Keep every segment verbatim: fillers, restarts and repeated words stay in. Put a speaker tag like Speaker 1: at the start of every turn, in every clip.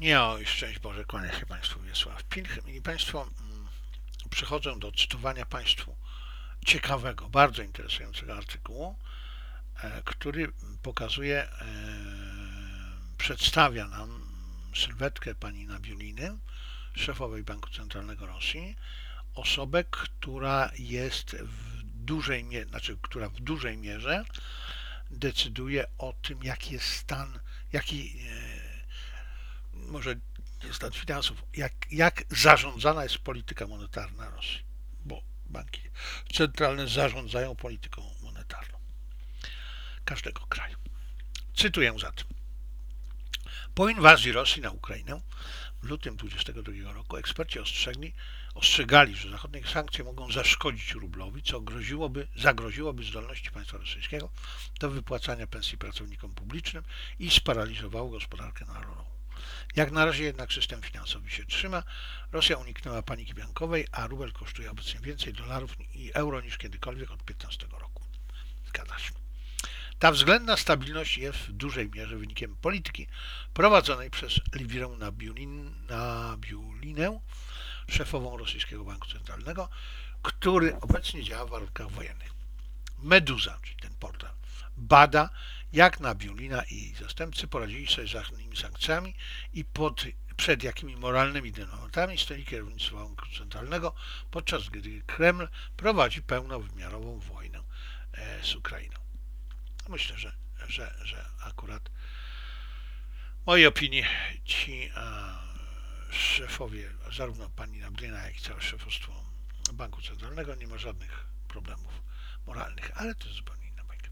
Speaker 1: Nie, o, szczęść Boże, kłania się Państwu Wiesław Pilch. Mili Państwo, mm, przechodzę do cytowania Państwu ciekawego, bardzo interesującego artykułu, e, który pokazuje, e, przedstawia nam sylwetkę pani Nabiuliny, szefowej Banku Centralnego Rosji, osobę, która jest w dużej mierze, znaczy, która w dużej mierze decyduje o tym, jaki jest stan, jaki e, może nie stan finansów, jak, jak zarządzana jest polityka monetarna Rosji, bo banki centralne zarządzają polityką monetarną każdego kraju. Cytuję zatem. Po inwazji Rosji na Ukrainę w lutym dwudziestego drugiego roku eksperci ostrzegli, ostrzegali, że zachodnie sankcje mogą zaszkodzić rublowi, co groziłoby, zagroziłoby zdolności państwa rosyjskiego do wypłacania pensji pracownikom publicznym i sparaliżowało gospodarkę narodową. Jak na razie jednak system finansowy się trzyma, Rosja uniknęła paniki bankowej, a rubel kosztuje obecnie więcej dolarów i euro niż kiedykolwiek od piętnastego roku. Zgadza się. Ta względna stabilność jest w dużej mierze wynikiem polityki prowadzonej przez Elwirę Nabiulinę, szefową rosyjskiego banku centralnego, który obecnie działa w warunkach wojennych. Meduza, czyli ten portal, bada, jak Nabiulina i jej zastępcy poradzili sobie z zachodnimi sankcjami i pod, przed jakimi moralnymi dylematami stoi kierownictwo banku centralnego, podczas gdy Kreml prowadzi pełnowymiarową wojnę z Ukrainą. Myślę, że, że, że akurat w mojej opinii ci a, szefowie, zarówno pani Nabiulina, jak i całe szefostwo Banku Centralnego nie ma żadnych problemów moralnych, ale to jest zupełnie inna bajka.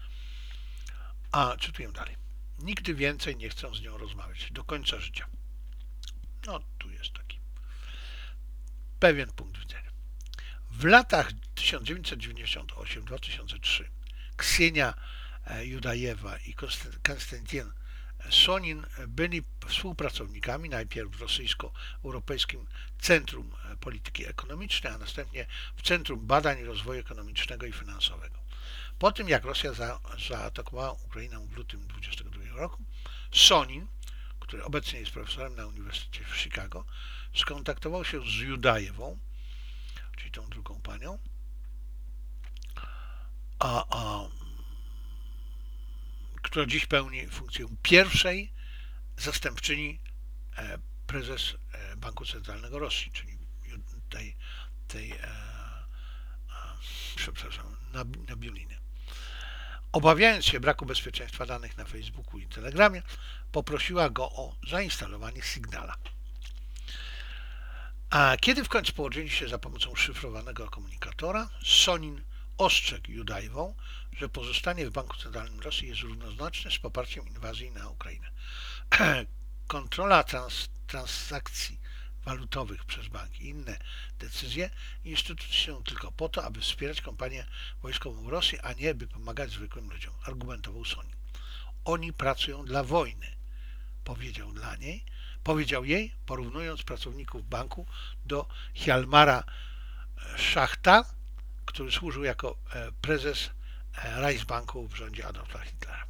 Speaker 1: A czytuję dalej. Nigdy więcej nie chcę z nią rozmawiać do końca życia. No, tu jest taki pewien punkt widzenia. W latach tysiąc dziewięćset dziewięćdziesiąt osiem do dwa tysiące trzeciego Ksenia Judajewa i Konstantin Sonin byli współpracownikami najpierw w Rosyjsko-Europejskim Centrum Polityki Ekonomicznej, a następnie w Centrum Badań i Rozwoju Ekonomicznego i Finansowego. Po tym, jak Rosja za, zaatakowała Ukrainę w lutym dwudziestego drugiego roku, Sonin, który obecnie jest profesorem na Uniwersytecie w Chicago, skontaktował się z Judajewą, czyli tą drugą panią, a, a która dziś pełni funkcję pierwszej zastępczyni prezes Banku Centralnego Rosji, czyli tej, tej e, e, przepraszam, Nabiuliny. Obawiając się braku bezpieczeństwa danych na Facebooku i Telegramie, poprosiła go o zainstalowanie Signala. A kiedy w końcu połączyli się za pomocą szyfrowanego komunikatora, Sonin ostrzegł Judajewą, że pozostanie w Banku Centralnym Rosji jest równoznaczne z poparciem inwazji na Ukrainę. Kontrola trans, transakcji walutowych przez banki i inne decyzje instytucji są tylko po to, aby wspierać kampanię wojskową w Rosji, a nie by pomagać zwykłym ludziom, argumentował Sonin. Oni pracują dla wojny, powiedział dla niej, powiedział jej, porównując pracowników banku do Hjalmara Schachta, który służył jako prezes Reichsbanku w rządzie Adolfa Hitlera.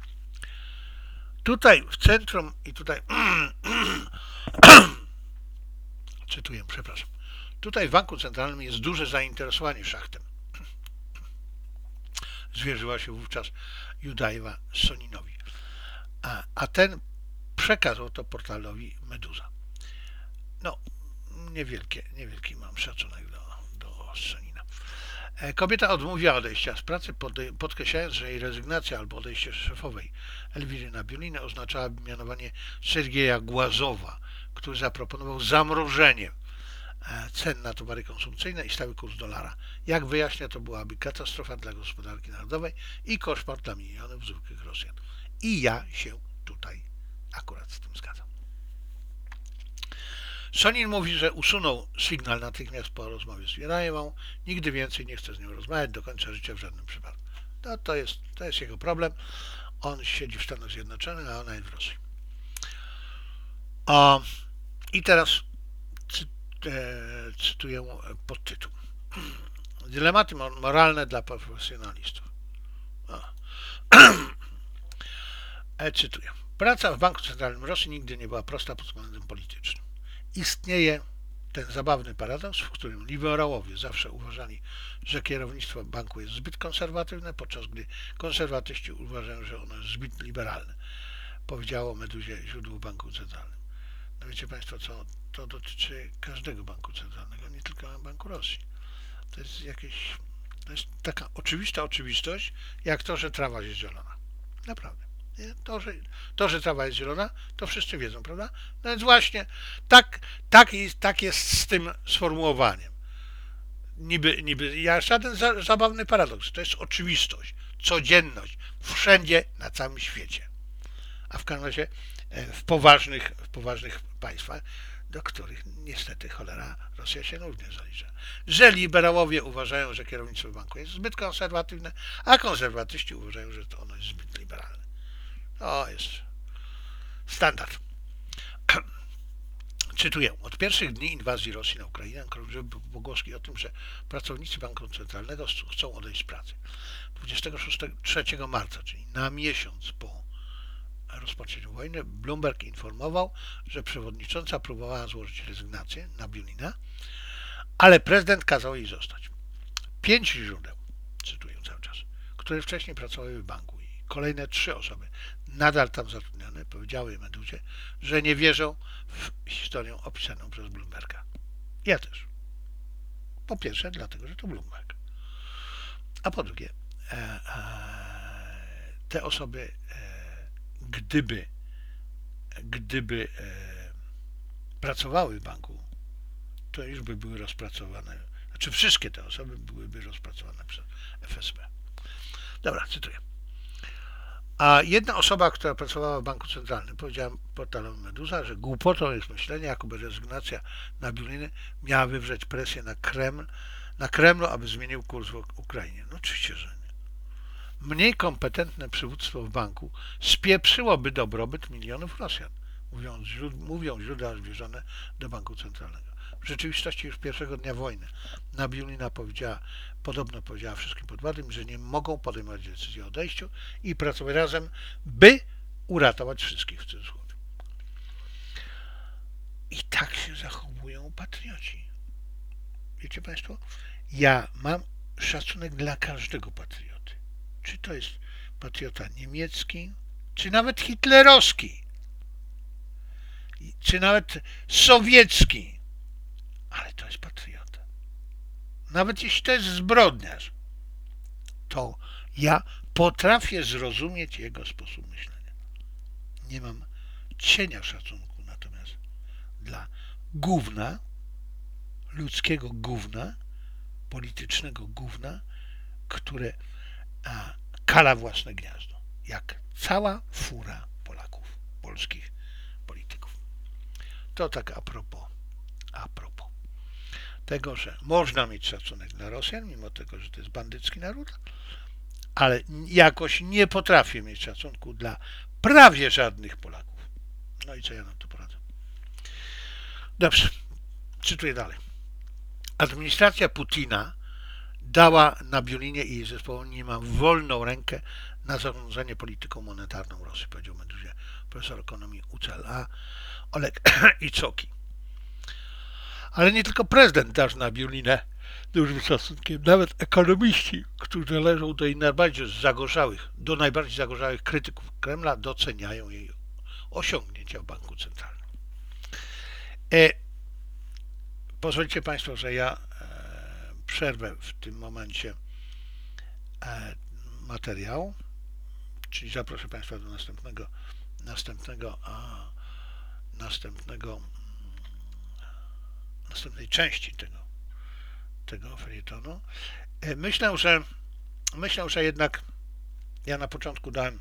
Speaker 1: Tutaj w centrum i tutaj cytuję, przepraszam. Tutaj w Banku Centralnym jest duże zainteresowanie Schachtem. Zwierzyła się wówczas Judajewa Soninowi. A, a ten przekazał to portalowi Meduza. No, niewielkie, niewielki mam szacunek do, do Sonina. Kobieta odmówiła odejścia z pracy, podkreślając, że jej rezygnacja albo odejście szefowej Elwiry Nabiuliny oznaczałaby mianowanie Sergieja Głazowa, który zaproponował zamrożenie cen na towary konsumpcyjne i stały kurs dolara. Jak wyjaśnia, to byłaby katastrofa dla gospodarki narodowej i koszmar dla milionów zwykłych Rosjan. I ja się tutaj akurat z tym zgadzam. Sonin mówi, że usunął Signal natychmiast po rozmowie z Jurajewą. Nigdy więcej nie chce z nią rozmawiać do końca życia w żadnym przypadku. No, to, jest, to jest jego problem. On siedzi w Stanach Zjednoczonych, a ona jest w Rosji. O, I teraz cy, e, cytuję podtytuł. Dylematy moralne dla profesjonalistów. E, cytuję. Praca w Banku Centralnym Rosji nigdy nie była prosta pod względem politycznym. Istnieje ten zabawny paradoks, w którym liberałowie zawsze uważali, że kierownictwo banku jest zbyt konserwatywne, podczas gdy konserwatyści uważają, że ono jest zbyt liberalne. Powiedziało Meduzie źródło Banku Centralnym. No wiecie Państwo co, to dotyczy każdego banku centralnego, nie tylko Banku Rosji. To jest jakieś, to jest taka oczywista oczywistość, jak to, że trawa jest zielona. Naprawdę. Nie? To, że, to, że trawa jest zielona, to wszyscy wiedzą, prawda? No więc właśnie tak, tak, jest, tak jest z tym sformułowaniem. Niby, niby ja żaden za, zabawny paradoks. To jest oczywistość, codzienność, wszędzie na całym świecie. A w każdym razie w poważnych, w poważnych państwach, do których niestety cholera Rosja się również zalicza. Że liberałowie uważają, że kierownictwo banku jest zbyt konserwatywne, a konserwatyści uważają, że to ono jest zbyt liberalne. To jest standard. Cytuję. Od pierwszych dni inwazji Rosji na Ukrainę krążyły pogłoski o tym, że pracownicy Banku Centralnego chcą odejść z pracy. dwudziestego trzeciego marca, czyli na miesiąc po rozpoczęciu wojny, Bloomberg informował, że przewodnicząca próbowała złożyć rezygnację na Biulina, ale prezydent kazał jej zostać. Pięć źródeł, cytuję cały czas, które wcześniej pracowały w banku i kolejne trzy osoby nadal tam zatrudnione powiedziały Meduzie, że nie wierzą w historię opisaną przez Bloomberga. Ja też. Po pierwsze dlatego, że to Bloomberg. A po drugie, e, e, te osoby e, gdyby gdyby e, pracowały w banku, to już by były rozpracowane, znaczy wszystkie te osoby byłyby rozpracowane przez F S B. Dobra, cytuję. A jedna osoba, która pracowała w Banku Centralnym, powiedziała portalowi Meduza, że głupotą jest myślenie, jakoby rezygnacja na Biuliny miała wywrzeć presję na Kreml, na Kremlu, aby zmienił kurs w Ukrainie. No oczywiście, że nie. Mniej kompetentne przywództwo w banku spieprzyłoby dobrobyt milionów Rosjan, mówią, mówią źródła zbliżone do Banku Centralnego. W rzeczywistości już pierwszego dnia wojny Nabiulina powiedziała, podobno powiedziała wszystkim podwładnym, że nie mogą podejmować decyzji o odejściu i pracować razem, by uratować wszystkich w cudzysłowie. I tak się zachowują patrioci. Wiecie Państwo, ja mam szacunek dla każdego patrioty. Czy to jest patriota niemiecki, czy nawet hitlerowski, czy nawet sowiecki, ale to jest patriota. Nawet jeśli to jest zbrodniarz, to ja potrafię zrozumieć jego sposób myślenia. Nie mam cienia szacunku natomiast dla gówna, ludzkiego gówna, politycznego gówna, które a, kala własne gniazdo, jak cała fura Polaków, polskich polityków. To tak a propos, a propos tego, że można mieć szacunek dla Rosjan, mimo tego, że to jest bandycki naród, ale jakoś nie potrafię mieć szacunku dla prawie żadnych Polaków. No i co ja na to poradzę? Dobrze, cytuję dalej. Administracja Putina dała Nabiulinie i jej zespołowi niemal wolną rękę na zarządzanie polityką monetarną Rosji, powiedział Meduzie profesor ekonomii U C L A Oleg Iczoki. Ale nie tylko prezydent darzy Nabiulinę dużym szacunkiem, nawet ekonomiści, którzy należą do najbardziej zagorzałych, do najbardziej zagorzałych krytyków Kremla, doceniają jej osiągnięcia w Banku Centralnym. E, pozwolicie Państwo, że ja e, przerwę w tym momencie e, materiał, czyli zaproszę Państwa do następnego, następnego, a, następnego, następnej części tego, tego felietonu. E, myślę, że myślę, że jednak ja na początku dałem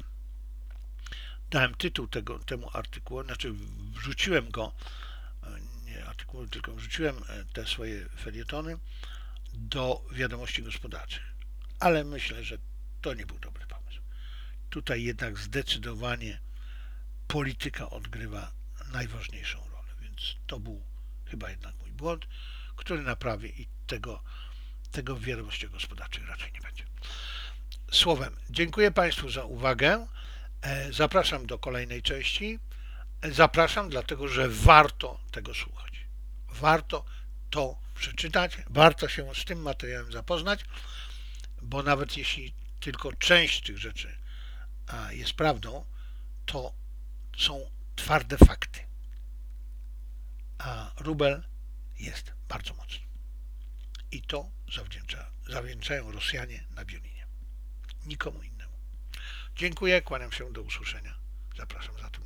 Speaker 1: dałem tytuł tego, temu artykułu, znaczy wrzuciłem go, nie artykuł, tylko wrzuciłem te swoje felietony do wiadomości gospodarczych. Ale myślę, że to nie był dobry pomysł. Tutaj jednak zdecydowanie polityka odgrywa najważniejszą rolę, więc to był chyba jednak mój błąd, który naprawię i tego, tego w wiadomościach gospodarczych raczej nie będzie. Słowem, dziękuję Państwu za uwagę. Zapraszam do kolejnej części. Zapraszam, dlatego że warto tego słuchać. Warto to przeczytać, warto się z tym materiałem zapoznać, bo nawet jeśli tylko część tych rzeczy jest prawdą, to są twarde fakty. A rubel jest bardzo mocny. I to zawdzięcza, zawdzięczają Rosjanie na Bielinie. Nikomu innemu. Dziękuję, kłaniam się, do usłyszenia. Zapraszam zatem.